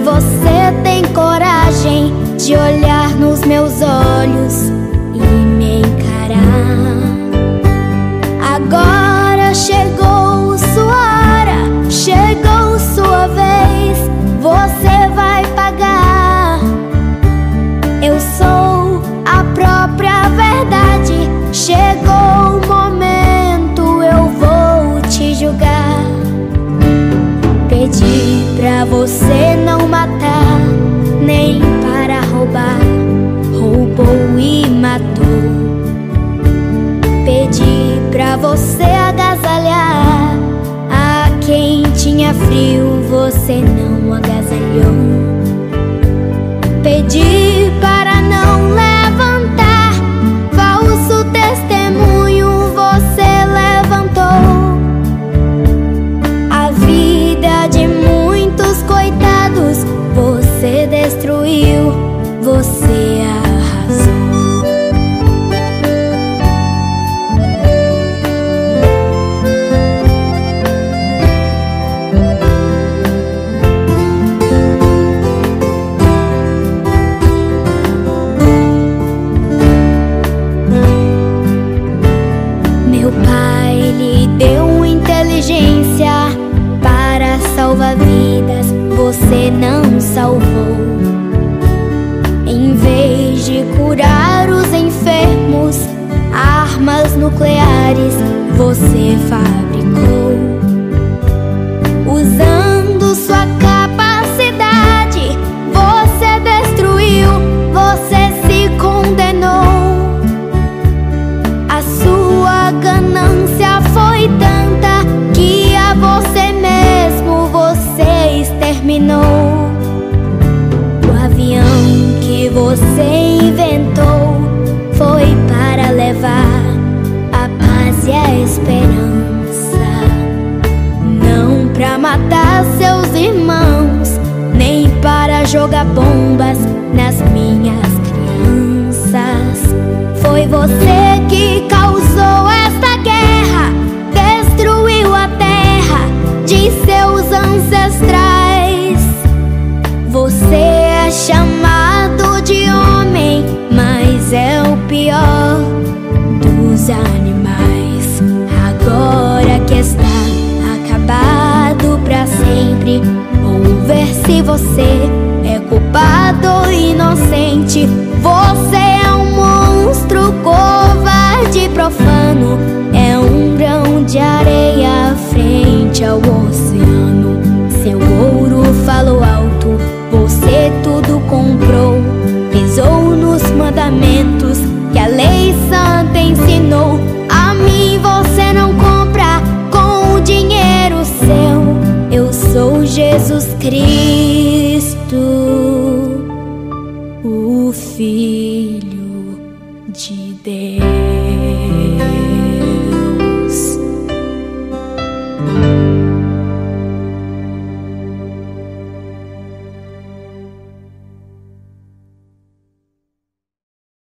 você tem coragem de olhar nos meus olhos e me encarar. Agora chegou sua hora, chegou sua vez, você vai pagar. Eu sou a própria verdade, chegou o momento, eu vou te julgar. Pedi pra você não matar, nem para roubar, roubou e matou. Pedi pra você agasalhar a quem tinha frio, você não agasalhou. Pedi para não levantar falso testemunho, você levantou. A vida de muitos coitados você destruiu, você arrasou. Meu pai lhe deu inteligência para salvar vidas, você não salvou. Em vez de curar os enfermos, armas nucleares você fabricou. Usando sua capacidade, você destruiu, você se condenou. A sua ganância foi tanta que a você mesmo você exterminou. O avião que você inventou foi para levar a paz e a esperança, não para matar seus irmãos, nem para jogar bombas nas minhas crianças. Foi você que causou esta guerra, destruiu a terra de seus ancestrais. Você é chamado de homem, mas é o pior dos animais. Agora que está acabado pra sempre, vou ver se você é culpado ou inocente. Você é um monstro, covarde, profano, é um grão de areia frente ao oceano. Seu ouro falou alto, você tudo comprou, pisou nos mandamentos que a lei santa ensinou. A mim você não compra com o dinheiro seu. Eu sou Jesus Cristo, o Filho de Deus.